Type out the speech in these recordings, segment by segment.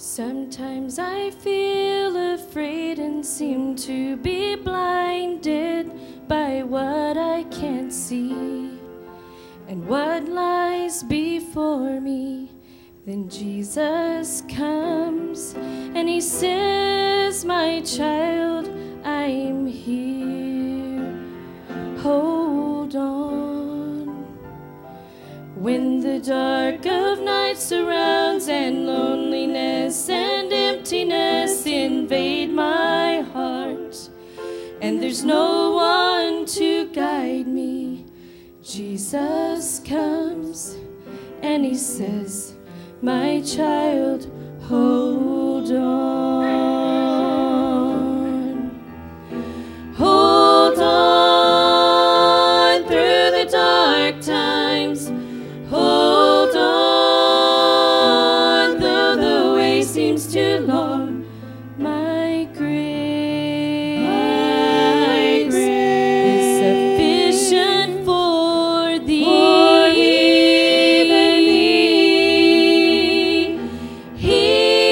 Sometimes I feel afraid and seem to be blinded by what I can't see and what lies before me. Then Jesus comes and he says, "My child, I'm here. Hold on." When the dark of night surrounds and loneliness and emptiness invade my heart, and there's no one to guide me, Jesus comes and he says, "My child, hold on. Hold on through the dark times. Hold on, though the way seems too long. My grace is sufficient for thee. He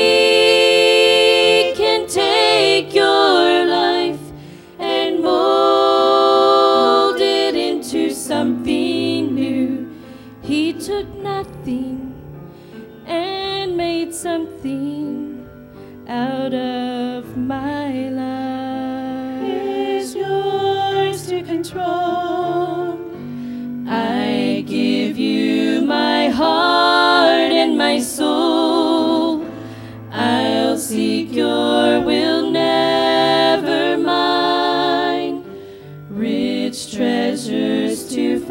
can take your life and mold it into something new. He took nothing and made something out of my life. It's yours to control. I give you my heart and my soul. I'll seek your will, never mine. Rich treasures to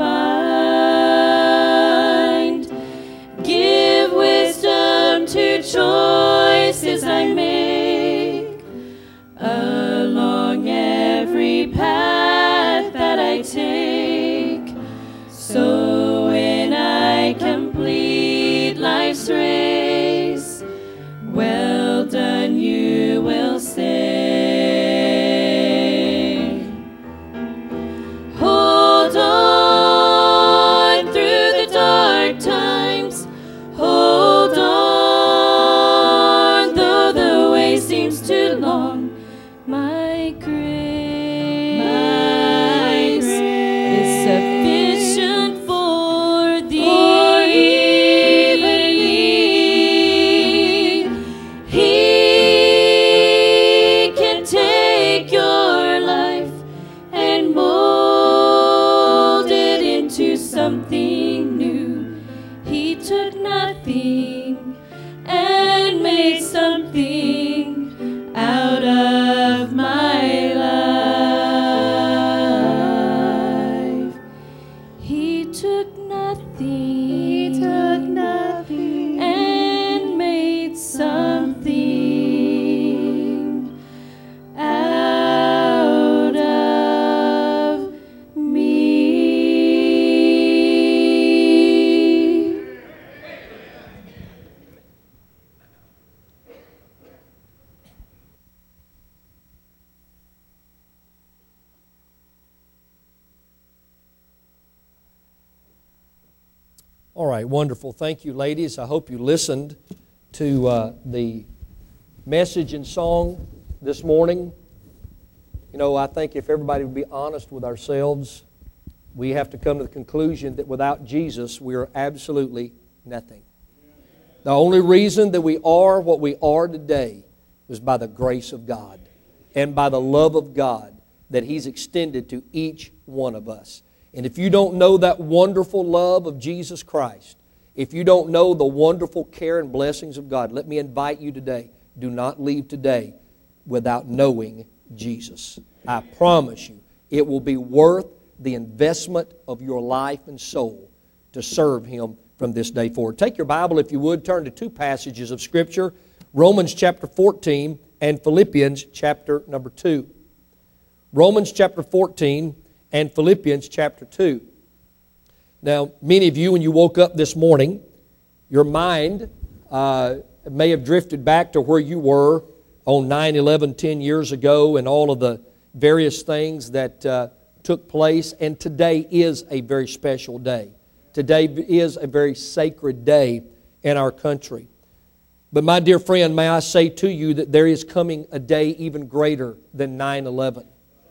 find. Give wisdom to choices I make along every path that I take. So when I complete life's race, well done, you will say. Hold on through the dark times. Hold on, though the way seems too long. My grace is sufficient for thee. He can take your life and mold it into something new. He took nothing and made something out of my life. He took nothing and made something out of me. All right, wonderful. Thank you, ladies. I hope you listened to the message and song this morning. You know, I think if everybody would be honest with ourselves, we have to come to the conclusion that without Jesus, we are absolutely nothing. The only reason that we are what we are today was by the grace of God and by the love of God that He's extended to each one of us. And if you don't know that wonderful love of Jesus Christ, if you don't know the wonderful care and blessings of God, let me invite you today, do not leave today without knowing Jesus. I promise you, it will be worth the investment of your life and soul to serve Him from this day forward. Take your Bible, if you would, turn to two passages of Scripture, Romans chapter 14 and Philippians chapter number 2. Romans chapter 14 and Philippians chapter 2. Now, many of you, when you woke up this morning, your mind may have drifted back to where you were on 9/11 10 years ago and all of the various things that took place. And today is a very special day. Today is a very sacred day in our country. But my dear friend, may I say to you that there is coming a day even greater than 9/11.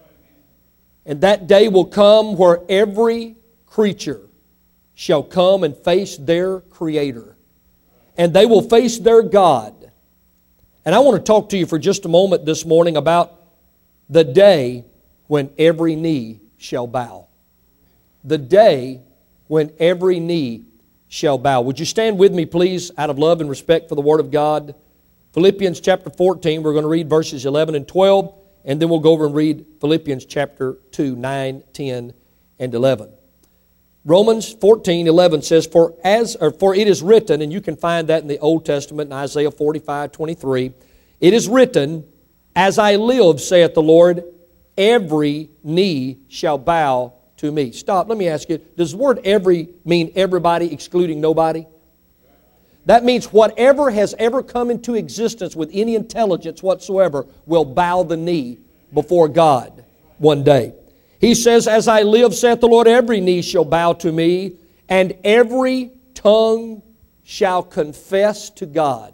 And that day will come where every creature shall come and face their Creator. And they will face their God. And I want to talk to you for just a moment this morning about the day when every knee shall bow. The day when every knee shall bow. Would you stand with me, please, out of love and respect for the Word of God? Philippians chapter 14, we're going to read verses 11 and 12, and then we'll go over and read Philippians chapter 2, 9, 10, and 11. Romans 14:11 says, For it is written, and you can find that in the Old Testament in Isaiah 45:23, it is written, As I live, saith the Lord, every knee shall bow to me. Stop, let me ask you, does the word every mean everybody excluding nobody? That means whatever has ever come into existence with any intelligence whatsoever will bow the knee before God one day. He says, As I live, saith the Lord, every knee shall bow to me, and every tongue shall confess to God.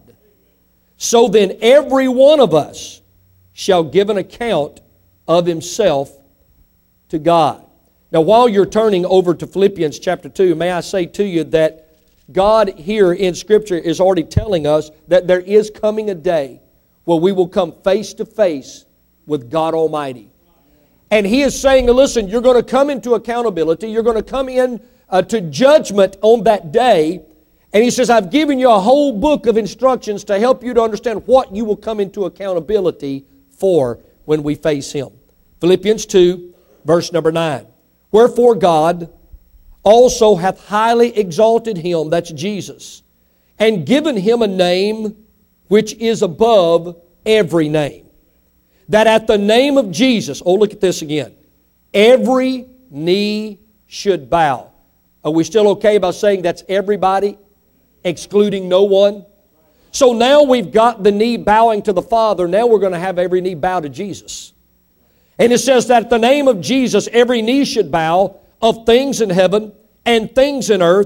So then every one of us shall give an account of himself to God. Now, while you're turning over to Philippians chapter 2, may I say to you that God here in Scripture is already telling us that there is coming a day where we will come face to face with God Almighty. And He is saying, listen, you're going to come into accountability. You're going to come in to judgment on that day. And He says, I've given you a whole book of instructions to help you to understand what you will come into accountability for when we face Him. Philippians 2, verse number 9. Wherefore God also hath highly exalted Him, that's Jesus, and given Him a name which is above every name. That at the name of Jesus, oh look at this again, every knee should bow. Are we still okay about saying that's everybody, excluding no one? So now we've got the knee bowing to the Father, now we're going to have every knee bow to Jesus. And it says that at the name of Jesus, every knee should bow of things in heaven and things in earth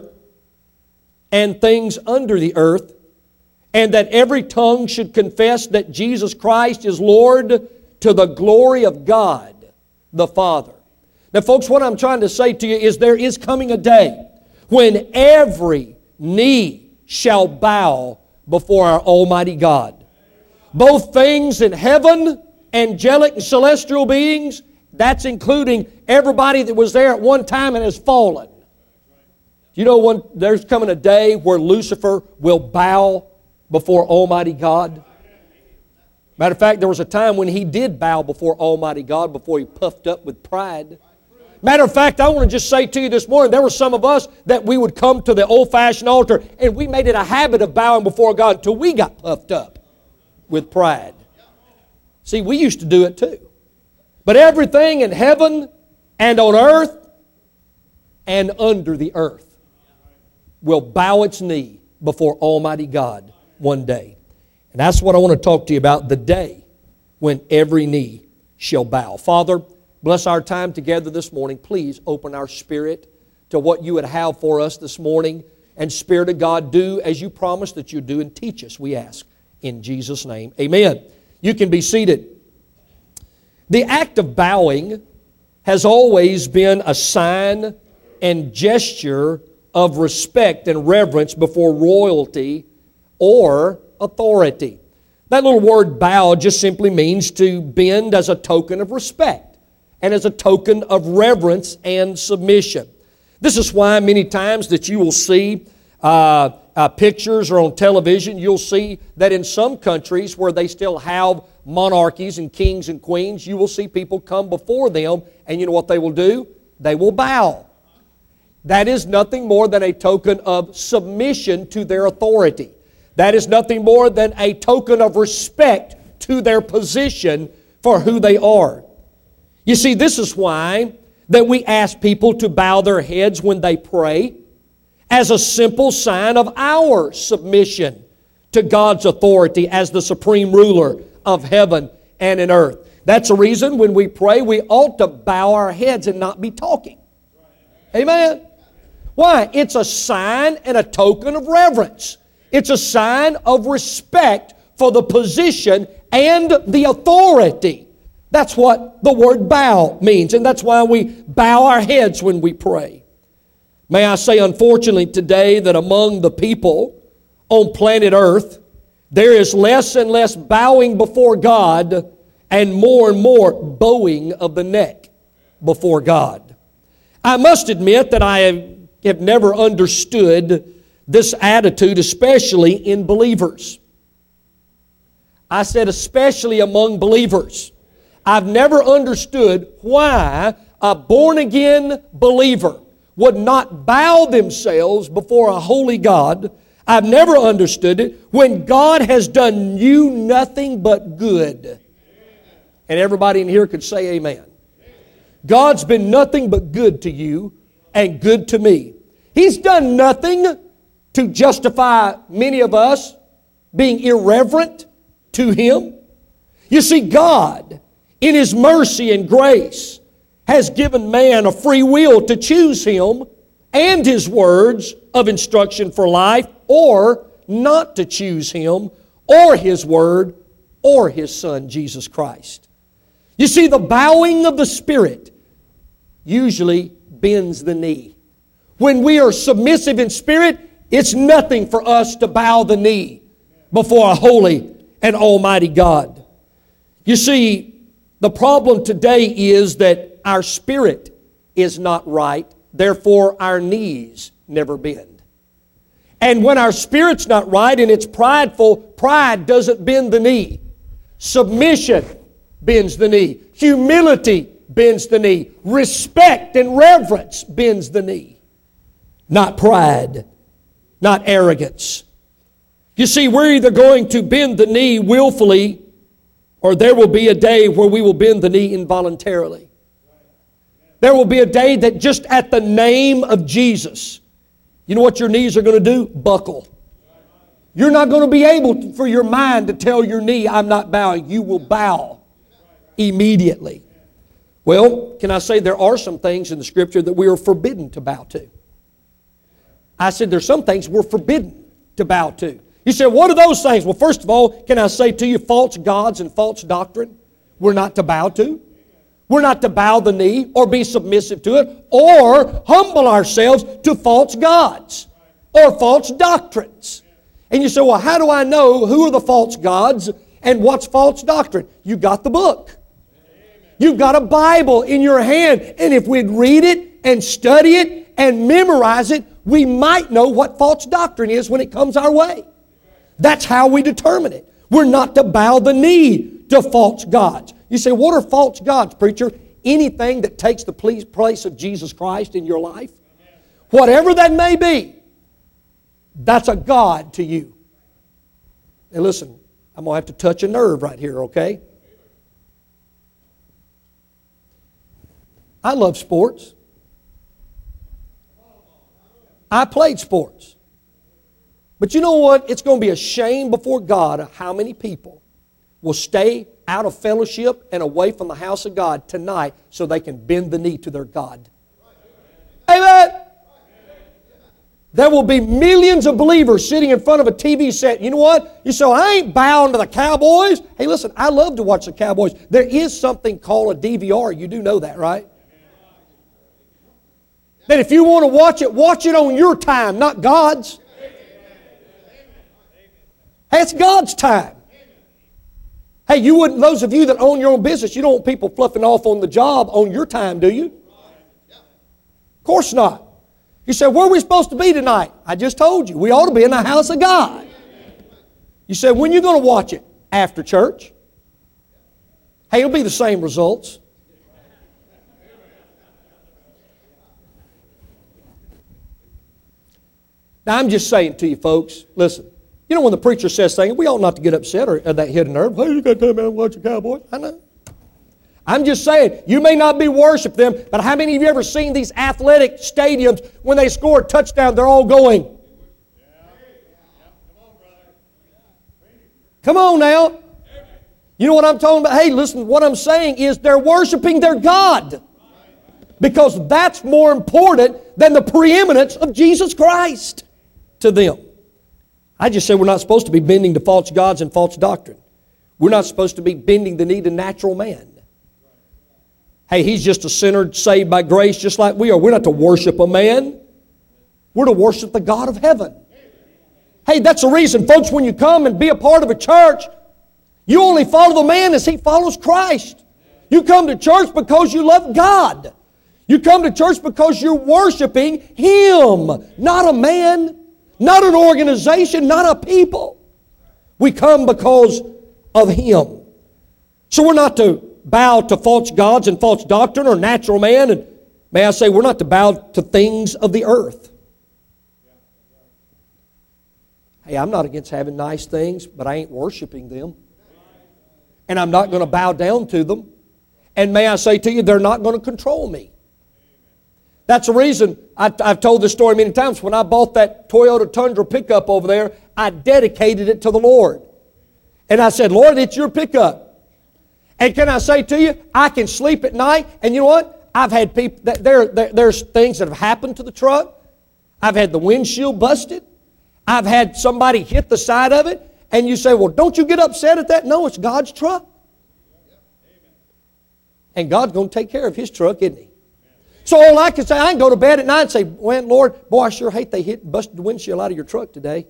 and things under the earth, and that every tongue should confess that Jesus Christ is Lord to the glory of God the Father. Now, folks, what I'm trying to say to you is there is coming a day when every knee shall bow before our Almighty God. Both things in heaven, angelic and celestial beings, that's including everybody that was there at one time and has fallen. You know, when there's coming a day where Lucifer will bow before Almighty God. Matter of fact, there was a time when he did bow before Almighty God before he puffed up with pride. Matter of fact, I want to just say to you this morning, there were some of us that we would come to the old-fashioned altar and we made it a habit of bowing before God until we got puffed up with pride. See, we used to do it too. But everything in heaven and on earth and under the earth will bow its knee before Almighty God one day. And that's what I want to talk to you about, the day when every knee shall bow. Father, bless our time together this morning. Please open our spirit to what you would have for us this morning. And Spirit of God, do as you promised that you do and teach us, we ask. In Jesus' name, amen. You can be seated. The act of bowing has always been a sign and gesture of respect and reverence before royalty or authority. That little word bow just simply means to bend as a token of respect and as a token of reverence and submission. This is why many times that you will see pictures or on television, you'll see that in some countries where they still have monarchies and kings and queens, you will see people come before them, and you know what they will do? They will bow. That is nothing more than a token of submission to their authority. That is nothing more than a token of respect to their position for who they are. You see, this is why that we ask people to bow their heads when they pray, as a simple sign of our submission to God's authority as the supreme ruler of heaven and in earth. That's a reason when we pray, we ought to bow our heads and not be talking. Amen? Why? It's a sign and a token of reverence. It's a sign of respect for the position and the authority. That's what the word bow means, and that's why we bow our heads when we pray. May I say, unfortunately, today that among the people on planet Earth, there is less and less bowing before God and more bowing of the neck before God. I must admit that I have never understood this attitude, especially in believers. I said especially among believers. I've never understood why a born-again believer would not bow themselves before a holy God. I've never understood it when God has done you nothing but good. And everybody in here could say amen. God's been nothing but good to you and good to me. He's done nothing to justify many of us being irreverent to Him. You see, God, in His mercy and grace, has given man a free will to choose Him and His words of instruction for life, or not to choose Him or His word or His Son, Jesus Christ. You see, the bowing of the Spirit usually bends the knee. When we are submissive in spirit, it's nothing for us to bow the knee before a holy and almighty God. You see, the problem today is that our spirit is not right, therefore our knees never bend. And when our spirit's not right and it's prideful, pride doesn't bend the knee. Submission bends the knee. Humility bends the knee. Respect and reverence bends the knee. Not pride, not arrogance. You see, we're either going to bend the knee willfully, or there will be a day where we will bend the knee involuntarily. There will be a day that just at the name of Jesus, you know what your knees are going to do? Buckle. You're not going to be able for your mind to tell your knee, I'm not bowing. You will bow immediately. Well, can I say there are some things in the Scripture that we are forbidden to bow to? I said there's some things we're forbidden to bow to. You said, what are those things? Well, first of all, can I say to you, false gods and false doctrine, we're not to bow to. We're not to bow the knee or be submissive to it or humble ourselves to false gods or false doctrines. And you say, well, how do I know who are the false gods and what's false doctrine? You got the book. You've got a Bible in your hand. And if we'd read it and study it and memorize it, we might know what false doctrine is when it comes our way. That's how we determine it. We're not to bow the knee to false gods. You say, what are false gods, preacher? Anything that takes the place of Jesus Christ in your life. Whatever that may be, that's a god to you. And listen, I'm going to have to touch a nerve right here, okay? I love sports. I played sports. But you know what? It's going to be a shame before God of how many people will stay out of fellowship and away from the house of God tonight so they can bend the knee to their God. Amen. There will be millions of believers sitting in front of a TV set. You know what? You say, I ain't bound to the Cowboys. Hey, listen, I love to watch the Cowboys. There is something called a DVR. You do know that, right? That if you want to watch it on your time, not God's. Hey, it's God's time. Hey, you wouldn't, those of you that own your own business, you don't want people fluffing off on the job on your time, do you? Of course not. You say, where are we supposed to be tonight? I just told you, we ought to be in the house of God. You say, when are you going to watch it? After church. Hey, it'll be the same results. Now, I'm just saying to you folks, listen, you know when the preacher says things, we ought not to get upset or that hit a nerve. Hey, you got to come out and watch the Cowboys. I know. I'm just saying, you may not be worship them, but how many of you ever seen these athletic stadiums when they score a touchdown, they're all going? Come on now. You know what I'm talking about? Hey, listen, what I'm saying is they're worshiping their God. Because that's more important than the preeminence of Jesus Christ to them. I just said we're not supposed to be bending to false gods and false doctrine. We're not supposed to be bending the knee to natural man. Hey, he's just a sinner saved by grace just like we are. We're not to worship a man. We're to worship the God of heaven. Hey, that's the reason, folks, when you come and be a part of a church, you only follow the man as he follows Christ. You come to church because you love God. You come to church because you're worshiping Him, not a man, not an organization, not a people. We come because of Him. So we're not to bow to false gods and false doctrine or natural man. And may I say, we're not to bow to things of the earth. Hey, I'm not against having nice things, but I ain't worshiping them. And I'm not going to bow down to them. And may I say to you, they're not going to control me. That's the reason I've told this story many times. When I bought that Toyota Tundra pickup over there, I dedicated it to the Lord. And I said, Lord, it's your pickup. And can I say to you, I can sleep at night. And you know what? I've had people, there's things that have happened to the truck. I've had the windshield busted. I've had somebody hit the side of it. And you say, well, don't you get upset at that? No, it's God's truck. And God's going to take care of His truck, isn't He? So all I can say, I can go to bed at night and say, well, Lord, boy, I sure hate they busted the windshield out of your truck today.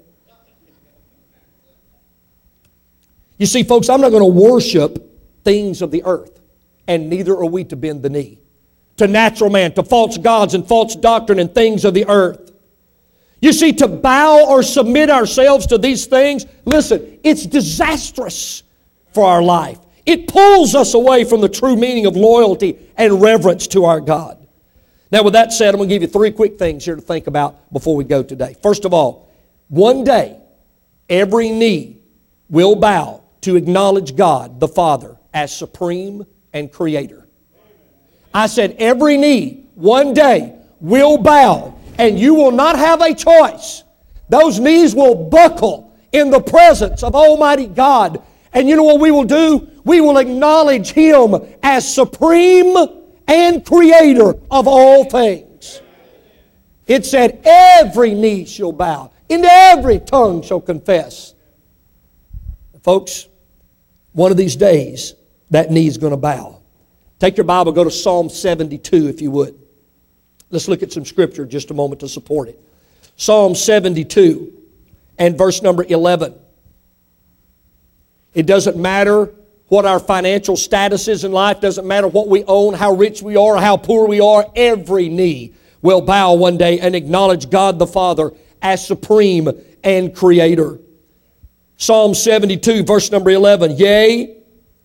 You see, folks, I'm not going to worship things of the earth, and neither are we to bend the knee to natural man, to false gods and false doctrine and things of the earth. You see, to bow or submit ourselves to these things, listen, it's disastrous for our life. It pulls us away from the true meaning of loyalty and reverence to our God. Now, with that said, I'm going to give you 3 quick things here to think about before we go today. First of all, one day, every knee will bow to acknowledge God, the Father, as supreme and creator. I said every knee, one day, will bow, and you will not have a choice. Those knees will buckle in the presence of Almighty God. And you know what we will do? We will acknowledge Him as supreme and creator of all things. It said every knee shall bow, and every tongue shall confess. Folks, one of these days, that knee is going to bow. Take your Bible, go to Psalm 72 if you would. Let's look at some scripture just a moment to support it. Psalm 72 and verse number 11. It doesn't matter what our financial status is in life, doesn't matter what we own, how rich we are, how poor we are, every knee will bow one day and acknowledge God the Father as supreme and creator. Psalm 72, verse number 11. Yea,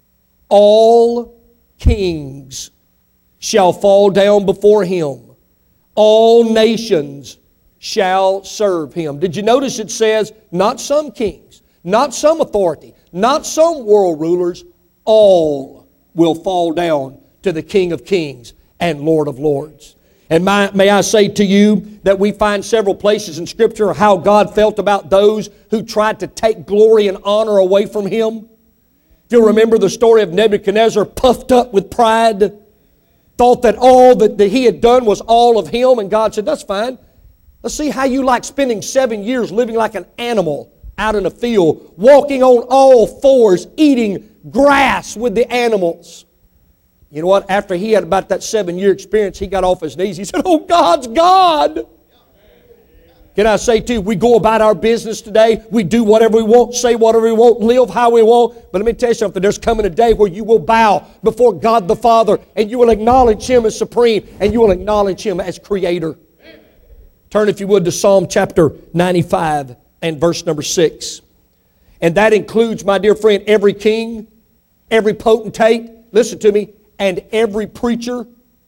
all kings shall fall down before Him. All nations shall serve Him. Did you notice it says, not some kings, not some authority, not some world rulers, all will fall down to the King of Kings and Lord of Lords. And may I say to you that we find several places in Scripture how God felt about those who tried to take glory and honor away from Him. If you'll remember the story of Nebuchadnezzar, puffed up with pride, thought that all that he had done was all of him, and God said, that's fine. Let's see how you like spending 7 years living like an animal out in a field, walking on all fours, eating grass with the animals. You know what? After he had about that 7-year experience, he got off his knees. He said, oh, God's God. Can I say to you, we go about our business today. We do whatever we want, say whatever we want, live how we want. But let me tell you something. There's coming a day where you will bow before God the Father, and you will acknowledge Him as supreme, and you will acknowledge Him as creator. Turn, if you would, to Psalm chapter 95 and verse number 6. And that includes, my dear friend, every king, every potentate, listen to me, and every preacher.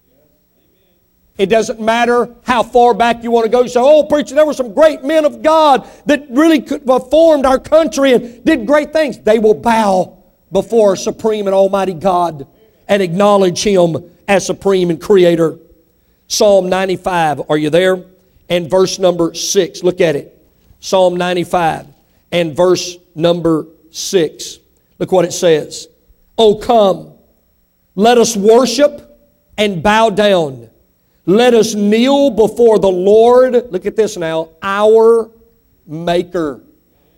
It doesn't matter how far back you want to go. You say, oh, preacher, there were some great men of God that really formed our country and did great things. They will bow before supreme and almighty God and acknowledge Him as supreme and creator. Psalm 95, are you there? And verse number 6, look at it. Psalm 95 and verse number 6. Look what it says. Oh, come, let us worship and bow down. Let us kneel before the Lord, look at this now, our Maker.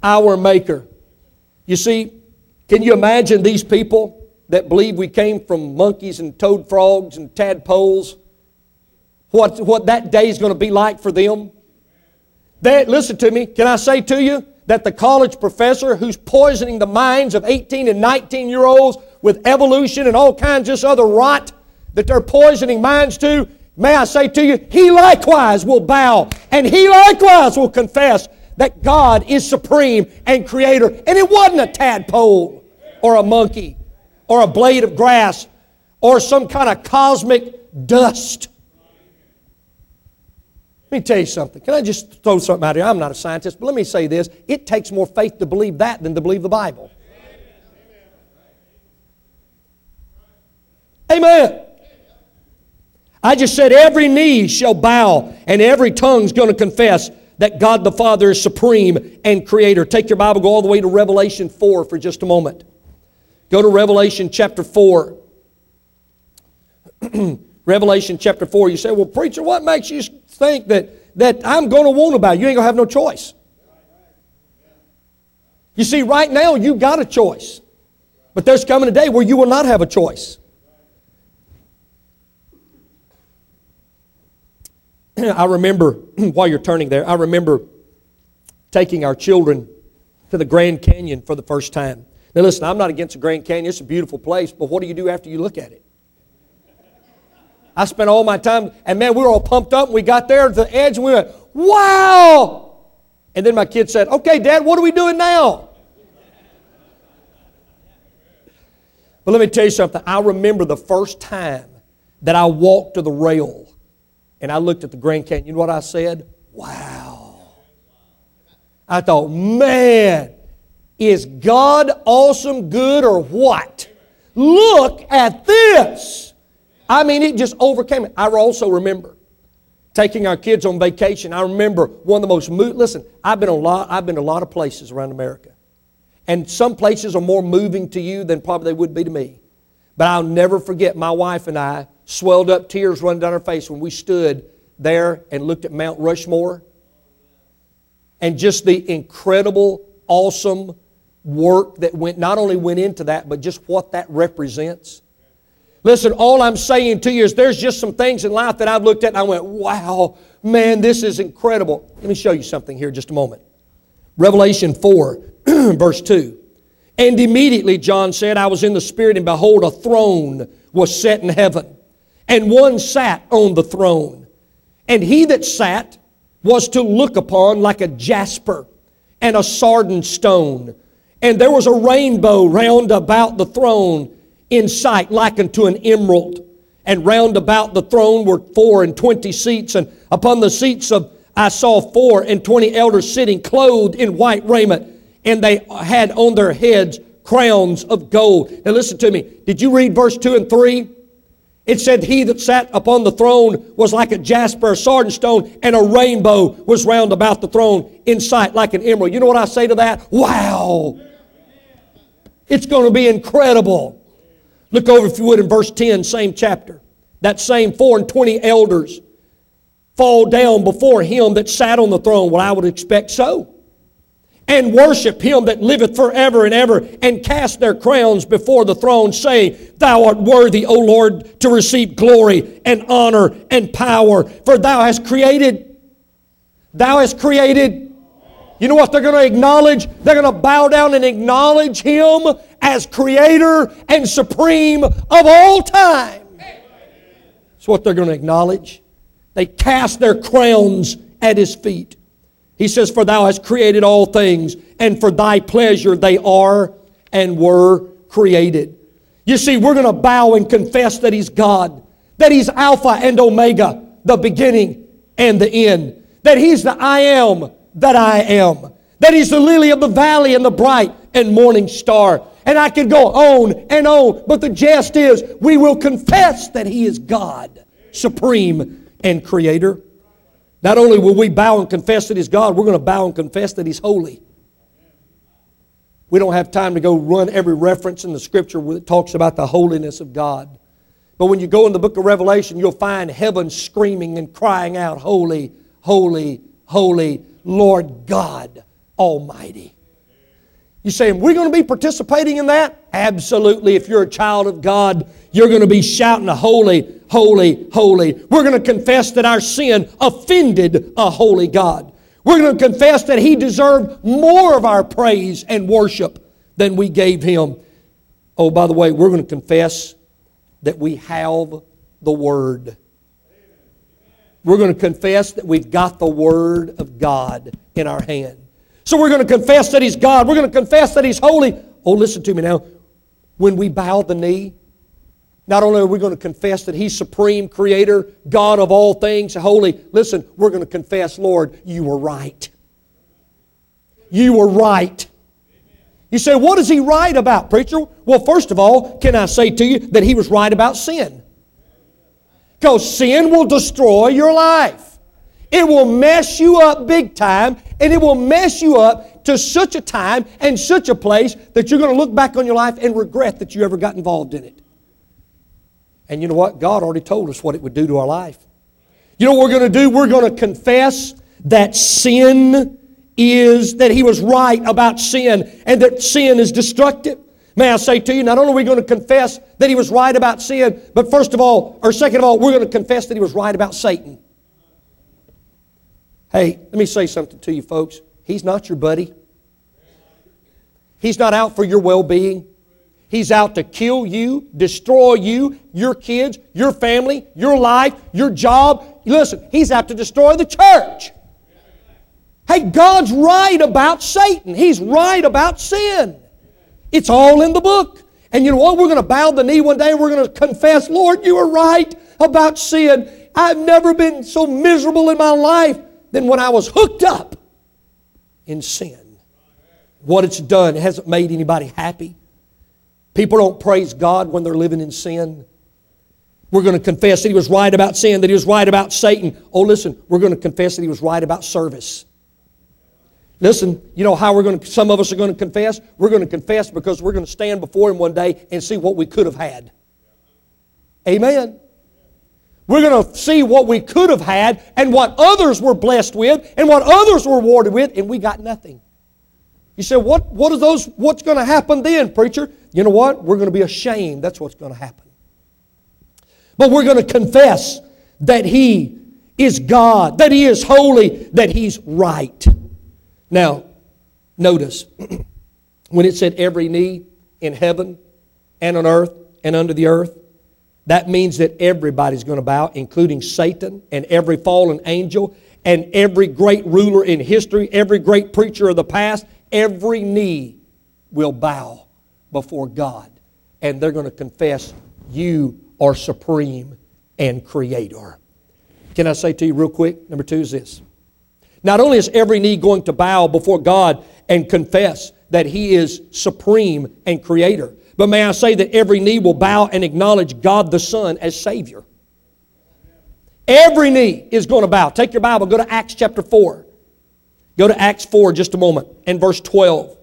our Maker. You see, can you imagine these people that believe we came from monkeys and toad frogs and tadpoles? What that day is going to be like for them? Listen to me, can I say to you that the college professor who's poisoning the minds of 18 and 19-year-olds with evolution and all kinds of this other rot that they're poisoning minds to, may I say to you, he likewise will bow and he likewise will confess that God is supreme and creator. And it wasn't a tadpole or a monkey or a blade of grass or some kind of cosmic dust. Let me tell you something. Can I just throw something out here? I'm not a scientist, but let me say this. It takes more faith to believe that than to believe the Bible. Amen. I just said every knee shall bow and every tongue's going to confess that God the Father is supreme and creator. Take your Bible, go all the way to Revelation 4 for just a moment. Go to Revelation chapter 4. Revelation chapter 4. You say, well, preacher, what makes you think that I'm going to want to bow? You ain't going to have no choice. You see, right now you've got a choice. But there's coming a day where you will not have a choice. I remember, while you're turning there, I remember taking our children to the Grand Canyon for the first time. Now listen, I'm not against the Grand Canyon. It's a beautiful place, but what do you do after you look at it? I spent all my time, and man, we were all pumped up, and we got there to the edge, and we went, wow! And then my kid said, okay, Dad, what are we doing now? But let me tell you something. I remember the first time that I walked to the rail, and I looked at the Grand Canyon. You know what I said? Wow. I thought, man, is God awesome, good, or what? Look at this. I mean, it just overcame it. I also remember taking our kids on vacation. I remember one of the most listen, I've been to a lot of places around America. And some places are more moving to you than probably they would be to me. But I'll never forget my wife and I swelled up, tears running down our face when we stood there and looked at Mount Rushmore. And just the incredible, awesome work that not only went into that, but just what that represents. Listen, all I'm saying to you is there's just some things in life that I've looked at and I went, wow, man, this is incredible. Let me show you something here just a moment. Revelation 4, verse 2. And immediately, John said, I was in the Spirit, and behold, a throne was set in heaven. And one sat on the throne. And he that sat was to look upon like a jasper and a sardine stone. And there was a rainbow round about the throne in sight, like unto an emerald. And round about the throne were 24 seats, and upon the seats I saw 24 elders sitting, clothed in white raiment, and they had on their heads crowns of gold. Now listen to me. Did you read verse 2 and 3? It said, he that sat upon the throne was like a jasper, a sardine stone, and a rainbow was round about the throne in sight like an emerald. You know what I say to that? Wow! It's going to be incredible. Look over, if you would, in verse 10, same chapter. That same 24 elders fall down before him that sat on the throne. Well, I would expect so. And worship him that liveth forever and ever, and cast their crowns before the throne, saying, Thou art worthy, O Lord, to receive glory and honor and power. For thou hast created. You know what they're going to acknowledge? They're going to bow down and acknowledge him as creator and supreme of all time. That's what they're going to acknowledge. They cast their crowns at his feet. He says, For thou hast created all things, and for thy pleasure they are and were created. You see, we're going to bow and confess that he's God, that he's Alpha and Omega, the beginning and the end, that he's the I am that I am, that he's the lily of the valley and the bright and morning star. And I could go on and on, but the jest is we will confess that he is God, supreme and creator. Not only will we bow and confess that he's God, we're going to bow and confess that he's holy. We don't have time to go run every reference in the Scripture that talks about the holiness of God. But when you go in the book of Revelation, you'll find heaven screaming and crying out, Holy, holy, holy, Lord God Almighty. You saying, we're going to be participating in that? Absolutely. If you're a child of God, you're going to be shouting, holy, holy, holy. We're going to confess that our sin offended a holy God. We're going to confess that He deserved more of our praise and worship than we gave Him. Oh, by the way, we're going to confess that we have the Word. We're going to confess that we've got the Word of God in our hand. So we're going to confess that He's God. We're going to confess that He's holy. Oh, listen to me now. When we bow the knee, not only are we going to confess that He's supreme creator, God of all things, holy. Listen, we're going to confess, Lord, you were right. You were right. You say, what is He right about, preacher? Well, first of all, can I say to you that He was right about sin? Because sin will destroy your life. It will mess you up big time, and it will mess you up to such a time and such a place that you're going to look back on your life and regret that you ever got involved in it. And you know what? God already told us what it would do to our life. You know what we're going to do? We're going to confess that sin is, that He was right about sin, and that sin is destructive. May I say to you, not only are we going to confess that He was right about sin, but first of all, or second of all, we're going to confess that He was right about Satan. Hey, let me say something to you folks. He's not your buddy. He's not out for your well-being. He's out to kill you, destroy you, your kids, your family, your life, your job. Listen, He's out to destroy the church. Hey, God's right about Satan. He's right about sin. It's all in the book. And you know what? We're going to bow the knee one day and we're going to confess, Lord, you were right about sin. I've never been so miserable in my life than when I was hooked up in sin. What it's done, it hasn't made anybody happy. People don't praise God when they're living in sin. We're going to confess that He was right about sin, that He was right about Satan. Oh, listen, we're going to confess that He was right about service. Listen, you know how some of us are going to confess? We're going to confess because we're going to stand before Him one day and see what we could have had. Amen. We're going to see what we could have had and what others were blessed with and what others were rewarded with, and we got nothing. You say, what's going to happen then, preacher? You know what? We're going to be ashamed. That's what's going to happen. But we're going to confess that He is God, that He is holy, that He's right. Now, notice, when it said every knee in heaven and on earth and under the earth, that means that everybody's going to bow, including Satan and every fallen angel and every great ruler in history, every great preacher of the past. Every knee will bow before God. And they're going to confess, you are supreme and creator. Can I say to you real quick? Number 2 is this. Not only is every knee going to bow before God and confess that He is supreme and creator, but may I say that every knee will bow and acknowledge God the Son as Savior. Every knee is going to bow. Take your Bible, go to Acts chapter 4. Go to Acts 4 just a moment and verse 12.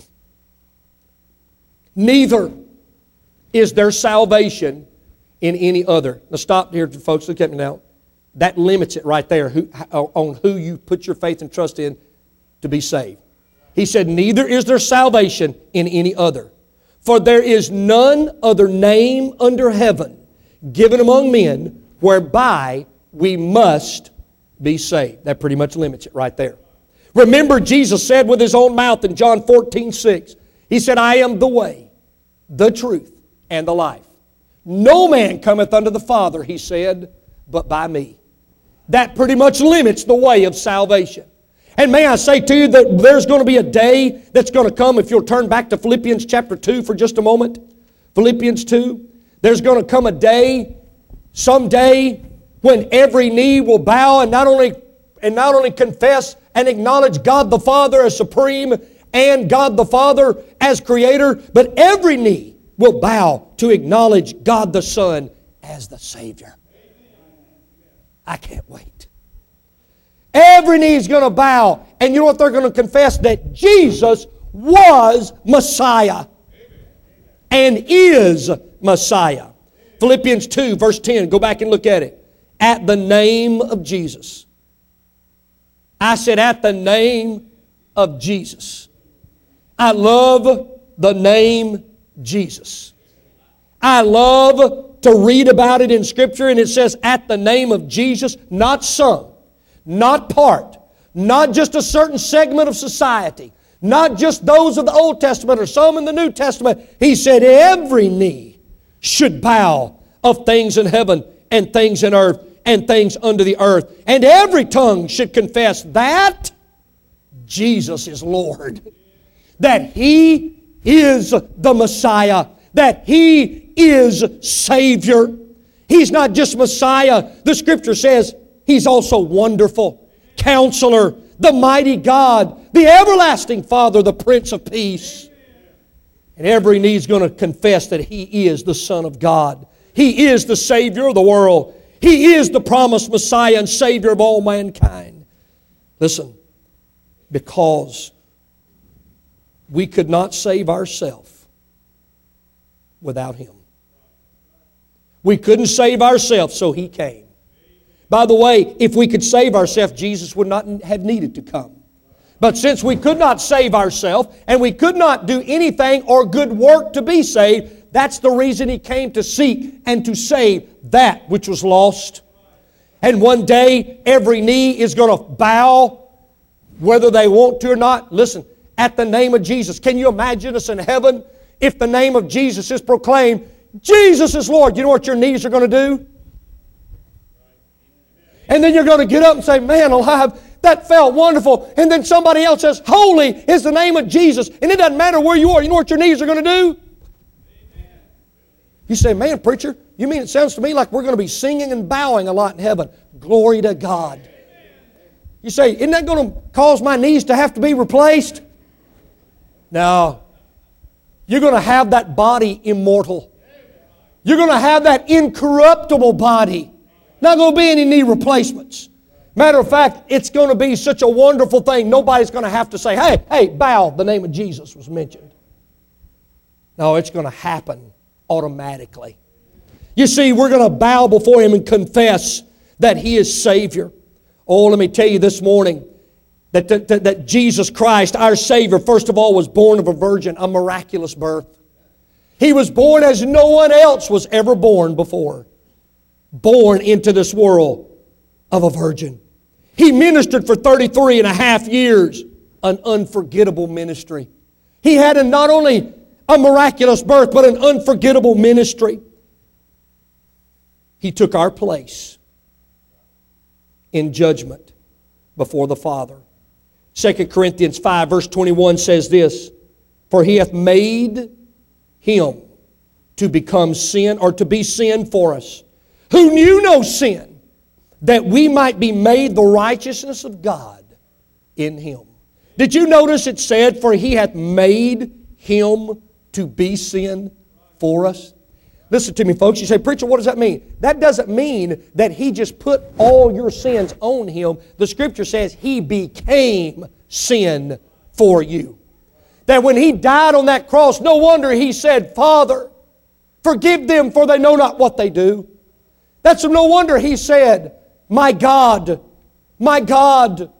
Neither is there salvation in any other. Now stop here, folks. Look at me now. That limits it right there on who you put your faith and trust in to be saved. He said, neither is there salvation in any other. For there is none other name under heaven given among men whereby we must be saved. That pretty much limits it right there. Remember, Jesus said with His own mouth in John 14:6, He said, I am the way, the truth, and the life. No man cometh unto the Father, He said, but by me. That pretty much limits the way of salvation. And may I say to you that there's going to be a day that's going to come, if you'll turn back to Philippians chapter 2 for just a moment. Philippians 2. There's going to come a day, someday, when every knee will bow and not only confess and acknowledge God the Father as supreme and God the Father as creator, but every knee will bow to acknowledge God the Son as the Savior. I can't wait. Every knee is going to bow, and you know what they're going to confess? That Jesus was Messiah and is Messiah. Philippians 2 verse 10, go back and look at it. At the name of Jesus. I said at the name of Jesus. I love the name Jesus. I love to read about it in Scripture, and it says, at the name of Jesus, not some, not part, not just a certain segment of society, not just those of the Old Testament or some in the New Testament. He said every knee should bow of things in heaven and things in earth and things under the earth. And every tongue should confess that Jesus is Lord. That He is the Messiah. That He is Savior. He's not just Messiah. The Scripture says He's also wonderful, Counselor, the mighty God, the everlasting Father, the Prince of Peace. And every knee is going to confess that He is the Son of God. He is the Savior of the world. He is the promised Messiah and Savior of all mankind. Listen, because we could not save ourselves without Him. We couldn't save ourselves, so He came. By the way, if we could save ourselves, Jesus would not have needed to come. But since we could not save ourselves, and we could not do anything or good work to be saved, that's the reason He came, to seek and to save that which was lost. And one day, every knee is going to bow, whether they want to or not. Listen, at the name of Jesus. Can you imagine us in heaven if the name of Jesus is proclaimed? Jesus is Lord. You know what your knees are going to do? And then you're going to get up and say, man alive, that felt wonderful. And then somebody else says, holy is the name of Jesus. And it doesn't matter where you are. You know what your knees are going to do? You say, man, preacher, you mean it sounds to me like we're going to be singing and bowing a lot in heaven. Glory to God. You say, isn't that going to cause my knees to have to be replaced? No. You're going to have that body immortal. You're going to have that incorruptible body. Not going to be any knee replacements. Matter of fact, it's going to be such a wonderful thing. Nobody's going to have to say, hey, bow, the name of Jesus was mentioned. No, it's going to happen automatically. You see, we're going to bow before Him and confess that He is Savior. Oh, let me tell you this morning that Jesus Christ, our Savior, first of all, was born of a virgin, a miraculous birth. He was born as no one else was ever born before. Born into this world of a virgin. He ministered for 33 and a half years, an unforgettable ministry. He had not only a miraculous birth, but an unforgettable ministry. He took our place in judgment before the Father. 2 Corinthians 5 verse 21 says this, for He hath made Him to become sin, or to be sin for us, who knew no sin, that we might be made the righteousness of God in Him. Did you notice it said, for He hath made Him to be sin for us? Listen to me, folks. You say, preacher, what does that mean? That doesn't mean that He just put all your sins on Him. The Scripture says He became sin for you. That when He died on that cross, no wonder He said, Father, forgive them, for they know not what they do. That's no wonder He said, my God, my God.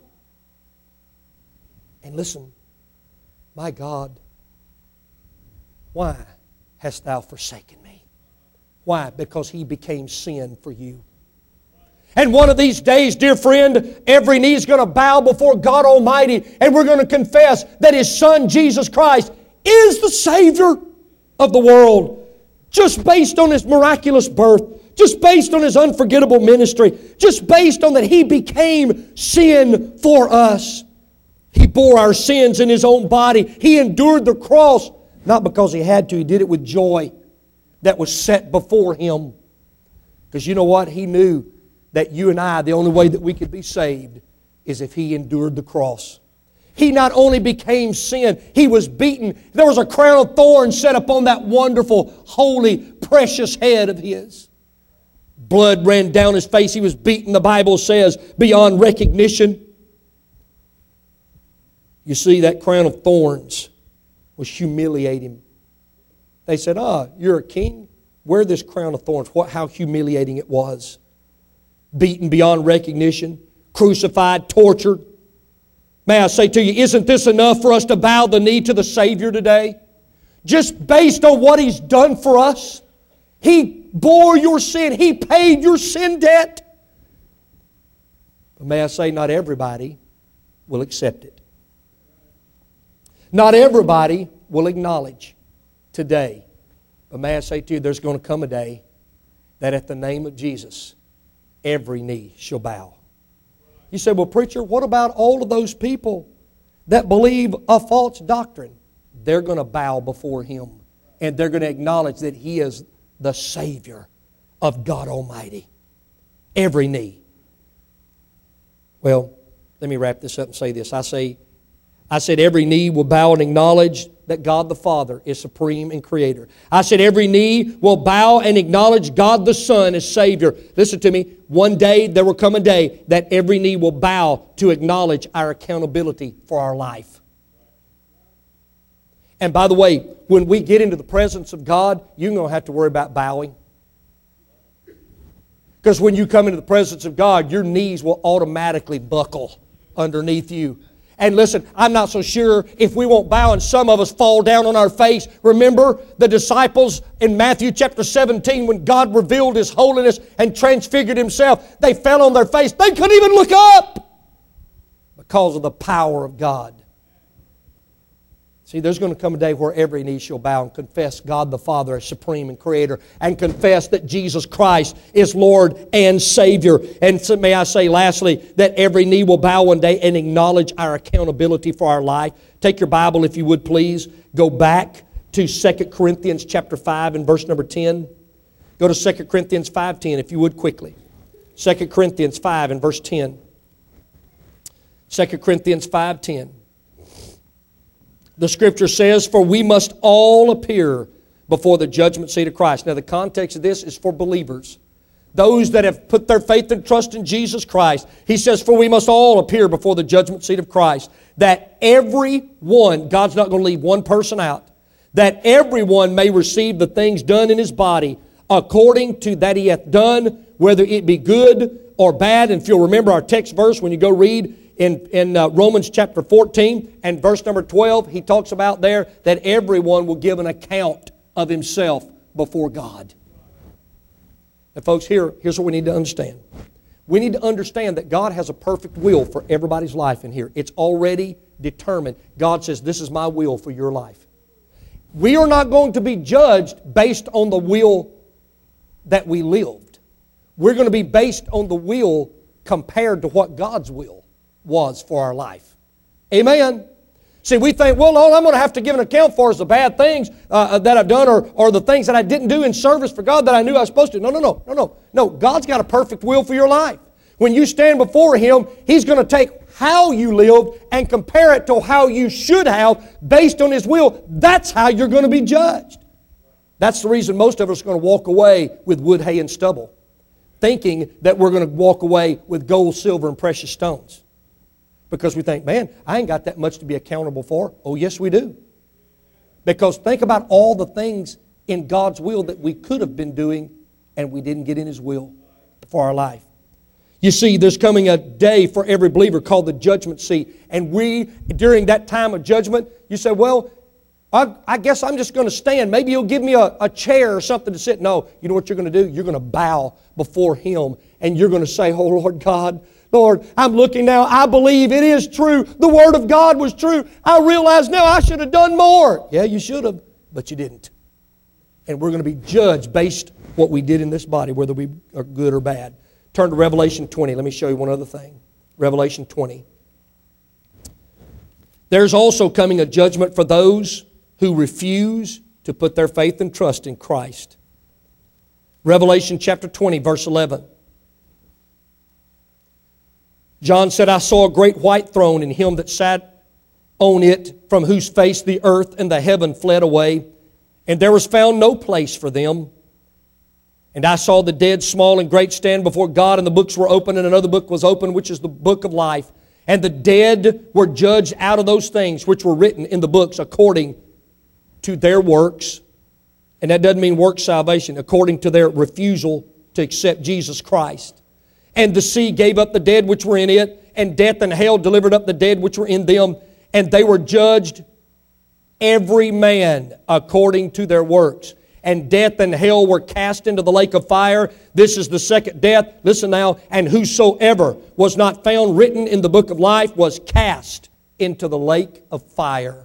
And listen, my God, why hast Thou forsaken me? Why? Because He became sin for you. And one of these days, dear friend, every knee is going to bow before God Almighty, and we're going to confess that His Son, Jesus Christ, is the Savior of the world. Just based on His miraculous birth, just based on His unforgettable ministry, just based on that He became sin for us. He bore our sins in His own body. He endured the cross, not because He had to. He did it with joy that was set before Him. Because you know what? He knew that you and I, the only way that we could be saved is if He endured the cross. He not only became sin, He was beaten. There was a crown of thorns set upon that wonderful, holy, precious head of His. Blood ran down His face. He was beaten, the Bible says, beyond recognition. You see, that crown of thorns was humiliating. They said, you're a king? Wear this crown of thorns. How humiliating it was. Beaten beyond recognition, crucified, tortured. May I say to you, isn't this enough for us to bow the knee to the Savior today? Just based on what He's done for us. He bore your sin. He paid your sin debt. But may I say, not everybody will accept it. Not everybody will acknowledge today. But may I say to you, there's going to come a day that at the name of Jesus, every knee shall bow. You say, well, preacher, what about all of those people that believe a false doctrine? They're going to bow before Him. And they're going to acknowledge that He is the Savior of God Almighty. Every knee. Well, let me wrap this up and say this. I said every knee will bow and acknowledge that God the Father is supreme and Creator. I said every knee will bow and acknowledge God the Son as Savior. Listen to me. One day, there will come a day that every knee will bow to acknowledge our accountability for our life. And by the way, when we get into the presence of God, you're going to have to worry about bowing. Because when you come into the presence of God, your knees will automatically buckle underneath you. And listen, I'm not so sure if we won't bow and some of us fall down on our face. Remember the disciples in Matthew chapter 17 when God revealed His holiness and transfigured Himself. They fell on their face. They couldn't even look up because of the power of God. See, there's going to come a day where every knee shall bow and confess God the Father as supreme and Creator and confess that Jesus Christ is Lord and Savior. And so may I say lastly that every knee will bow one day and acknowledge our accountability for our life. Take your Bible if you would please. Go back to 2 Corinthians chapter 5 and verse number 10. Go to 2 Corinthians 5:10 if you would quickly. 2 Corinthians 5 and verse 10. 2 Corinthians 5:10. The Scripture says, for we must all appear before the judgment seat of Christ. Now the context of this is for believers. Those that have put their faith and trust in Jesus Christ. He says, for we must all appear before the judgment seat of Christ. That everyone, God's not going to leave one person out, that everyone may receive the things done in his body according to that he hath done, whether it be good or bad. And if you'll remember our text verse when you go read in Romans chapter 14 and verse number 12, he talks about there that everyone will give an account of himself before God. And folks, here's what we need to understand. We need to understand that God has a perfect will for everybody's life in here. It's already determined. God says, this is my will for your life. We are not going to be judged based on the will that we lived. We're going to be based on the will compared to what God's will was for our life. Amen. See, we think, well, all I'm going to have to give an account for is the bad things that I've done or the things that I didn't do in service for God that I knew I was supposed to. No. God's got a perfect will for your life. When you stand before Him, He's going to take how you lived and compare it to how you should have based on His will. That's how you're going to be judged. That's the reason most of us are going to walk away with wood, hay, and stubble, thinking that we're going to walk away with gold, silver, and precious stones. Because we think, man, I ain't got that much to be accountable for. Oh, yes, we do. Because think about all the things in God's will that we could have been doing and we didn't get in His will for our life. You see, there's coming a day for every believer called the judgment seat. And we, during that time of judgment, you say, well, I guess I'm just going to stand. Maybe He'll give me a chair or something to sit. No, you know what you're going to do? You're going to bow before Him and you're going to say, oh, Lord God, Lord, I'm looking now. I believe it is true. The Word of God was true. I realize now I should have done more. Yeah, you should have, but you didn't. And we're going to be judged based what we did in this body, whether we are good or bad. Turn to Revelation 20. Let me show you one other thing. Revelation 20. There's also coming a judgment for those who refuse to put their faith and trust in Christ. Revelation chapter 20, verse 11. John said, I saw a great white throne and Him that sat on it, from whose face the earth and the heaven fled away, and there was found no place for them. And I saw the dead, small and great, stand before God, and the books were opened, and another book was opened, which is the book of life. And the dead were judged out of those things which were written in the books according to their works. And that doesn't mean work salvation, according to their refusal to accept Jesus Christ. And the sea gave up the dead which were in it, and death and hell delivered up the dead which were in them, and they were judged every man according to their works. And death and hell were cast into the lake of fire. This is the second death. Listen now. And whosoever was not found written in the book of life was cast into the lake of fire.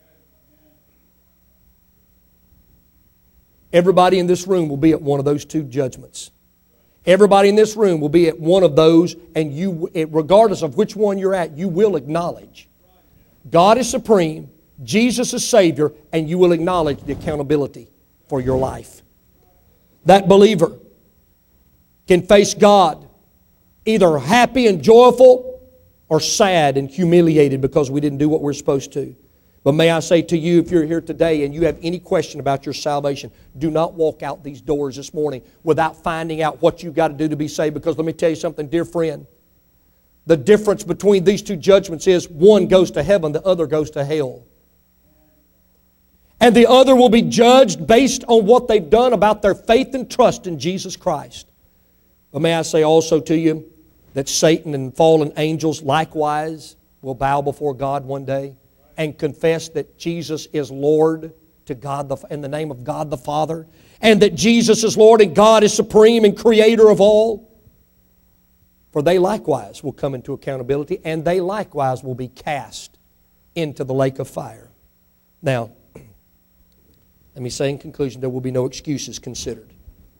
Everybody in this room will be at one of those two judgments. Everybody in this room will be at one of those, and you, regardless of which one you're at, you will acknowledge God is supreme, Jesus is Savior, and you will acknowledge the accountability for your life. That believer can face God either happy and joyful or sad and humiliated because we didn't do what we're supposed to. But may I say to you, if you're here today and you have any question about your salvation, do not walk out these doors this morning without finding out what you've got to do to be saved. Because let me tell you something, dear friend. The difference between these two judgments is one goes to heaven, the other goes to hell. And the other will be judged based on what they've done about their faith and trust in Jesus Christ. But may I say also to you that Satan and fallen angels likewise will bow before God one day and confess that Jesus is Lord to God in the name of God the Father, and that Jesus is Lord and God is supreme and creator of all. For they likewise will come into accountability, and they likewise will be cast into the lake of fire. Now, let me say in conclusion, there will be no excuses considered.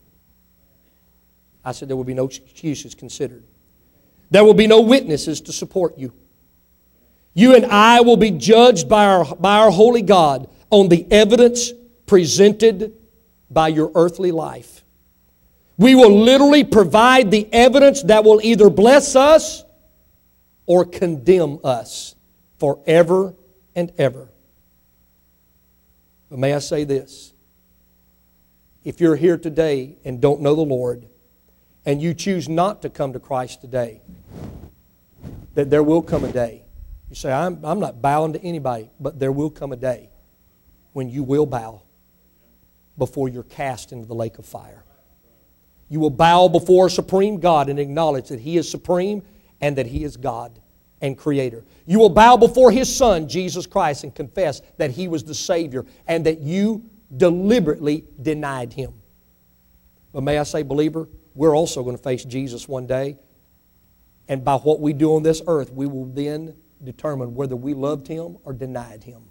I said there will be no excuses considered. There will be no witnesses to support you. You and I will be judged by our holy God on the evidence presented by your earthly life. We will literally provide the evidence that will either bless us or condemn us forever and ever. But may I say this? If you're here today and don't know the Lord, and you choose not to come to Christ today, that there will come a day. You say, I'm not bowing to anybody, but there will come a day when you will bow before you're cast into the lake of fire. You will bow before a supreme God and acknowledge that He is supreme and that He is God and Creator. You will bow before His Son, Jesus Christ, and confess that He was the Savior and that you deliberately denied Him. But may I say, believer, we're also going to face Jesus one day. And by what we do on this earth, we will then determine whether we loved Him or denied Him.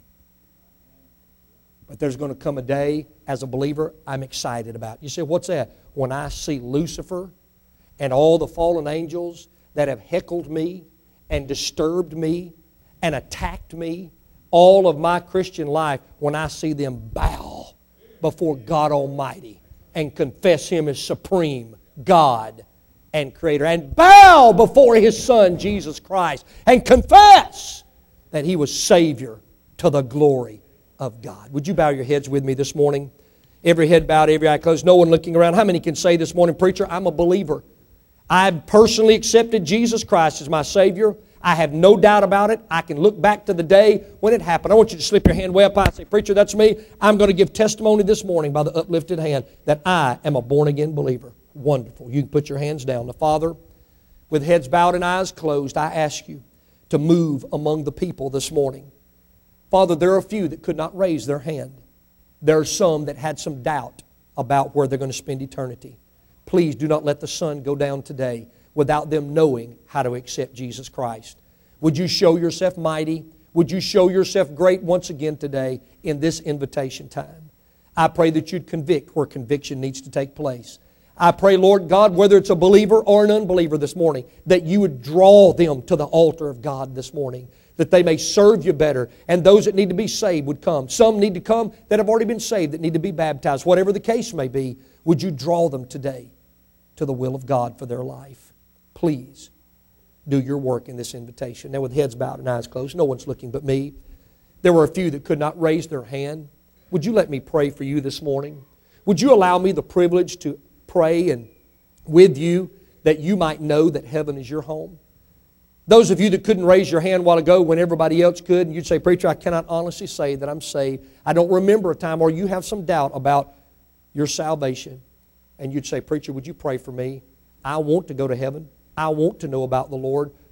But there's going to come a day, as a believer, I'm excited about. You say, what's that? When I see Lucifer and all the fallen angels that have heckled me and disturbed me and attacked me all of my Christian life, when I see them bow before God Almighty and confess Him as supreme God and Creator, and bow before His Son, Jesus Christ, and confess that He was Savior to the glory of God. Would you bow your heads with me this morning? Every head bowed, every eye closed, no one looking around. How many can say this morning, preacher, I'm a believer. I've personally accepted Jesus Christ as my Savior. I have no doubt about it. I can look back to the day when it happened. I want you to slip your hand way up high and say, preacher, that's me. I'm going to give testimony this morning by the uplifted hand that I am a born-again believer. Wonderful. You can put your hands down. The Father, with heads bowed and eyes closed, I ask you to move among the people this morning. Father, there are a few that could not raise their hand. There are some that had some doubt about where they're going to spend eternity. Please do not let the sun go down today without them knowing how to accept Jesus Christ. Would you show yourself mighty? Would you show yourself great once again today in this invitation time? I pray that you'd convict where conviction needs to take place. I pray, Lord God, whether it's a believer or an unbeliever this morning, that you would draw them to the altar of God this morning, that they may serve you better, and those that need to be saved would come. Some need to come that have already been saved, that need to be baptized. Whatever the case may be, would you draw them today to the will of God for their life? Please do your work in this invitation. Now with heads bowed and eyes closed, no one's looking but me. There were a few that could not raise their hand. Would you let me pray for you this morning? Would you allow me the privilege to pray and with you that you might know that heaven is your home? Those of you that couldn't raise your hand a while ago when everybody else could, and you'd say, preacher, I cannot honestly say that I'm saved. I don't remember a time, or you have some doubt about your salvation. And you'd say, preacher, would you pray for me? I want to go to heaven. I want to know about the Lord.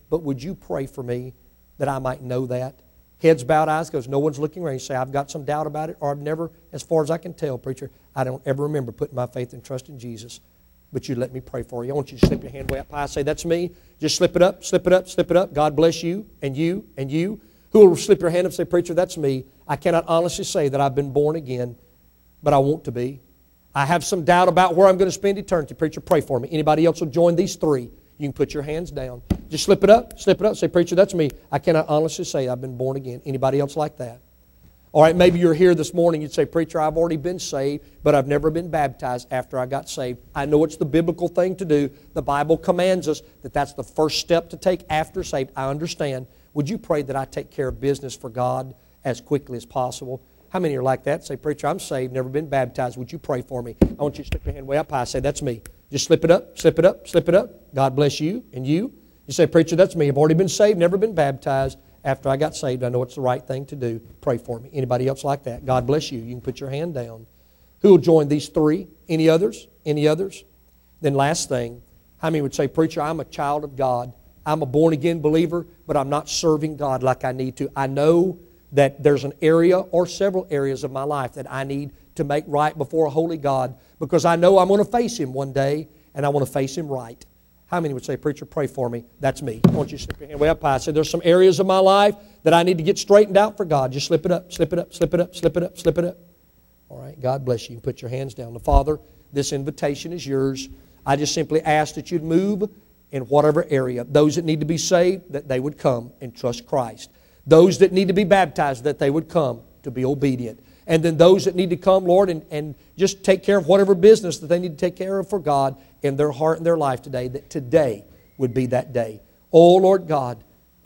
but would you pray for me that I might know that? Heads bowed, eyes closed. No one's looking around. You say, I've got some doubt about it, or I've never, as far as I can tell, preacher, I don't ever remember putting my faith and trust in Jesus. But you let me pray for you. I want you to slip your hand way up high. Say, that's me. Just slip it up, slip it up, slip it up. God bless you and you and you. Who will slip your hand up and say, preacher, that's me. I cannot honestly say that I've been born again, but I want to be. I have some doubt about where I'm going to spend eternity. Preacher, pray for me. Anybody else will join these three? You can put your hands down. Just slip it up, say, preacher, that's me. I cannot honestly say I've been born again. Anybody else like that? All right, maybe you're here this morning. You'd say, preacher, I've already been saved, but I've never been baptized after I got saved. I know it's the biblical thing to do. The Bible commands us that that's the first step to take after saved. I understand. Would you pray that I take care of business for God as quickly as possible? How many are like that? Say, preacher, I'm saved, never been baptized. Would you pray for me? I want you to slip your hand way up high. Say, that's me. Just slip it up, slip it up, slip it up. God bless you and you. You say, preacher, that's me. I've already been saved, never been baptized. After I got saved, I know it's the right thing to do. Pray for me. Anybody else like that? God bless you. You can put your hand down. Who will join these three? Any others? Any others? Then last thing, how many would say, preacher, I'm a child of God. I'm a born-again believer, but I'm not serving God like I need to. I know that there's an area or several areas of my life that I need to make right before a holy God, because I know I'm going to face Him one day, and I want to face Him right. How many would say, preacher, pray for me? That's me. I want you to slip your hand way up high. Say, there's some areas of my life that I need to get straightened out for God. Just slip it up, slip it up, slip it up, slip it up, slip it up. All right, God bless you. You can put your hands down. The Father, this invitation is yours. I just simply ask that you'd move in whatever area. Those that need to be saved, that they would come and trust Christ. Those that need to be baptized, that they would come to be obedient. And then those that need to come, Lord, and just take care of whatever business that they need to take care of for God in their heart and their life today, that today would be that day. Oh, Lord God,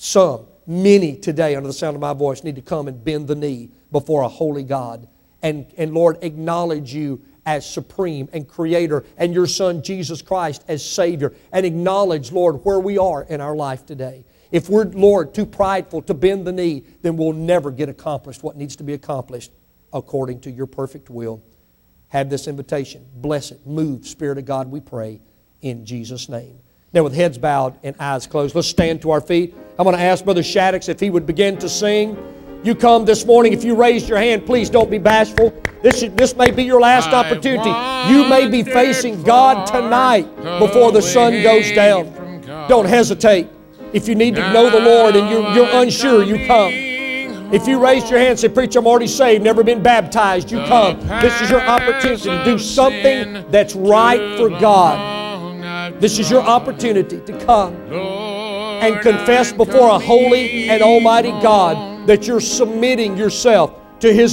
many today under the sound of my voice need to come and bend the knee before a holy God and Lord, acknowledge you as supreme and creator and your Son Jesus Christ as Savior, and acknowledge, Lord, where we are in our life today. If we're, Lord, too prideful to bend the knee, then we'll never get accomplished what needs to be accomplished according to your perfect will. Have this invitation. Bless it. Move, Spirit of God, we pray in Jesus' name. Now, with heads bowed and eyes closed, let's stand to our feet. I'm going to ask Brother Shaddix if he would begin to sing. You come this morning, if you raised your hand, please don't be bashful. This may be your last opportunity. You may be facing God tonight before the sun goes down. Don't hesitate. If you need to know the Lord and you're unsure, you come. If you raised your hand and said, preacher, I'm already saved, never been baptized, you come. This is your opportunity to do something that's right for God. This is your opportunity to come and confess before a holy and almighty God that you're submitting yourself to His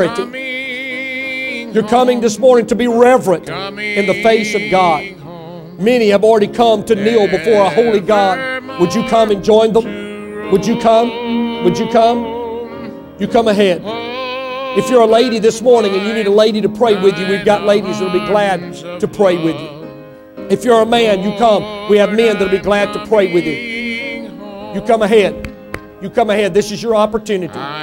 authority. You're coming this morning to be reverent in the face of God. Many have already come to kneel before a holy God. Would you come and join them? Would you come? Would you come? You come ahead. If you're a lady this morning and you need a lady to pray with you, we've got ladies that will be glad to pray with you. If you're a man, you come. We have men that will be glad to pray with you. You come ahead. You come ahead. This is your opportunity.